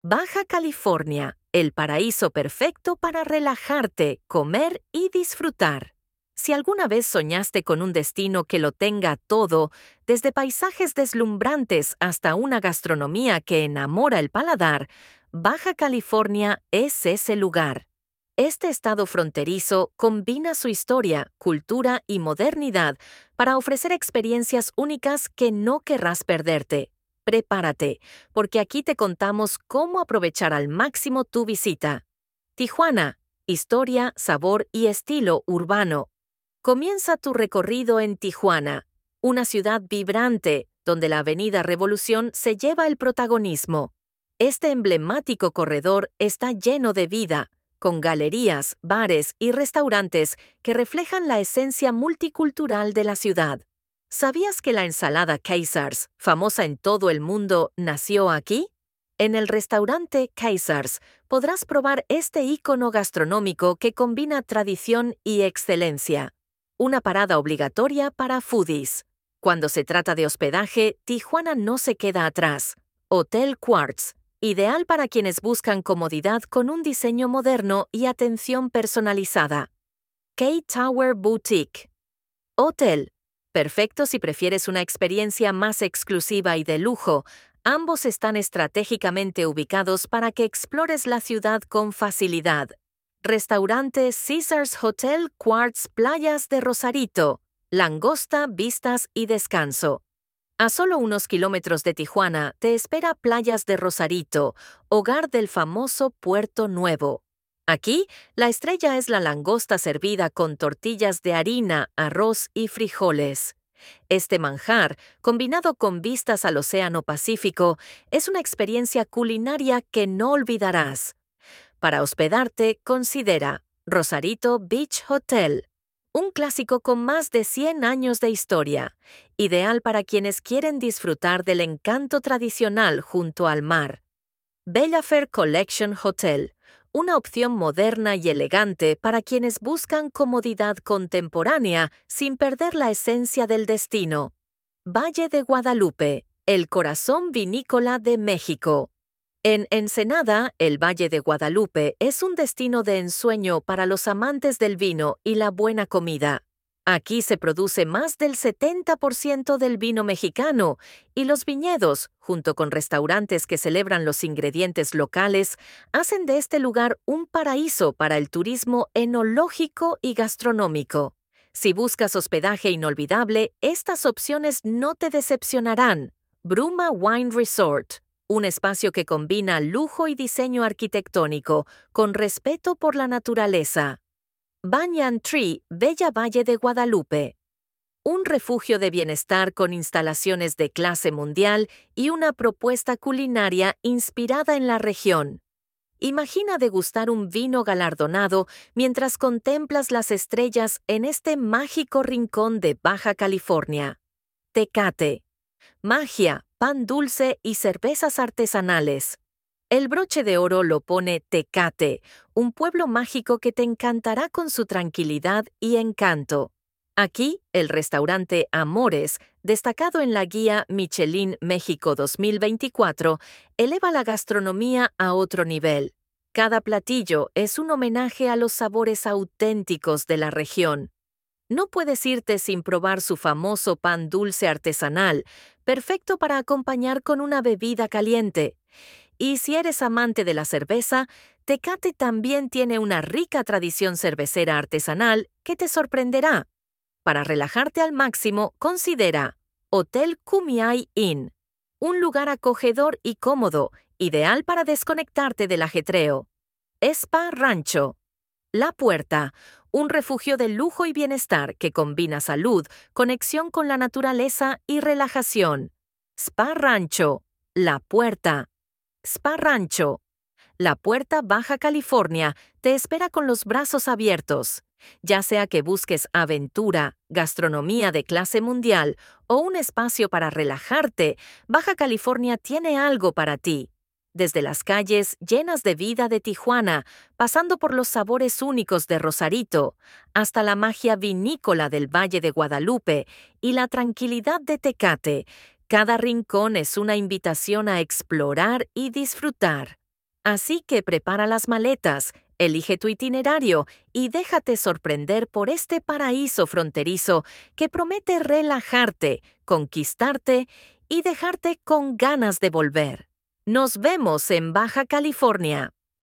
Baja California, el paraíso perfecto para relajarte, comer y disfrutar. Si alguna vez soñaste con un destino que lo tenga todo, desde paisajes deslumbrantes hasta una gastronomía que enamora el paladar, Baja California es ese lugar. Este estado fronterizo combina su historia, cultura y modernidad para ofrecer experiencias únicas que no querrás perderte. Prepárate, porque aquí te contamos cómo aprovechar al máximo tu visita. Tijuana, historia, sabor y estilo urbano. Comienza tu recorrido en Tijuana, una ciudad vibrante donde la Avenida Revolución se lleva el protagonismo. Este emblemático corredor está lleno de vida, con galerías, bares y restaurantes que reflejan la esencia multicultural de la ciudad. ¿Sabías que la ensalada Caesars, famosa en todo el mundo, nació aquí? En el restaurante Caesars podrás probar este ícono gastronómico que combina tradición y excelencia. Una parada obligatoria para foodies. Cuando se trata de hospedaje, Tijuana no se queda atrás. Hotel Quartz, ideal para quienes buscan comodidad con un diseño moderno y atención personalizada. K-Tower Boutique. Hotel. Perfecto si prefieres una experiencia más exclusiva y de lujo. Ambos están estratégicamente ubicados para que explores la ciudad con facilidad. Restaurante Caesars Hotel Quartz Playas de Rosarito. Langosta, vistas y descanso. A solo unos kilómetros de Tijuana te espera Playas de Rosarito, hogar del famoso Puerto Nuevo. Aquí, la estrella es la langosta servida con tortillas de harina, arroz y frijoles. Este manjar, combinado con vistas al Océano Pacífico, es una experiencia culinaria que no olvidarás. Para hospedarte, considera Rosarito Beach Hotel, un clásico con más de 100 años de historia, ideal para quienes quieren disfrutar del encanto tradicional junto al mar. Bella Fair Collection Hotel, una opción moderna y elegante para quienes buscan comodidad contemporánea sin perder la esencia del destino. Valle de Guadalupe, el corazón vinícola de México. En Ensenada, el Valle de Guadalupe es un destino de ensueño para los amantes del vino y la buena comida. Aquí se produce más del 70% del vino mexicano y los viñedos, junto con restaurantes que celebran los ingredientes locales, hacen de este lugar un paraíso para el turismo enológico y gastronómico. Si buscas hospedaje inolvidable, estas opciones no te decepcionarán. Bruma Wine Resort, un espacio que combina lujo y diseño arquitectónico con respeto por la naturaleza. Banyan Tree, Bella Valle de Guadalupe. Un refugio de bienestar con instalaciones de clase mundial y una propuesta culinaria inspirada en la región. Imagina degustar un vino galardonado mientras contemplas las estrellas en este mágico rincón de Baja California. Tecate. Magia, pan dulce y cervezas artesanales. El broche de oro lo pone Tecate, un pueblo mágico que te encantará con su tranquilidad y encanto. Aquí, el restaurante Amores, destacado en la guía Michelin México 2024, eleva la gastronomía a otro nivel. Cada platillo es un homenaje a los sabores auténticos de la región. No puedes irte sin probar su famoso pan dulce artesanal, perfecto para acompañar con una bebida caliente. Y si eres amante de la cerveza, Tecate también tiene una rica tradición cervecera artesanal que te sorprenderá. Para relajarte al máximo, considera Hotel Kumiai Inn, un lugar acogedor y cómodo, ideal para desconectarte del ajetreo. Spa Rancho. La Puerta, un refugio de lujo y bienestar que combina salud, conexión con la naturaleza y relajación. Spa Rancho. La Puerta. Spa Rancho. La Puerta Baja California te espera con los brazos abiertos. Ya sea que busques aventura, gastronomía de clase mundial o un espacio para relajarte, Baja California tiene algo para ti. Desde las calles llenas de vida de Tijuana, pasando por los sabores únicos de Rosarito, hasta la magia vinícola del Valle de Guadalupe y la tranquilidad de Tecate, cada rincón es una invitación a explorar y disfrutar. Así que prepara las maletas, elige tu itinerario y déjate sorprender por este paraíso fronterizo que promete relajarte, conquistarte y dejarte con ganas de volver. Nos vemos en Baja California.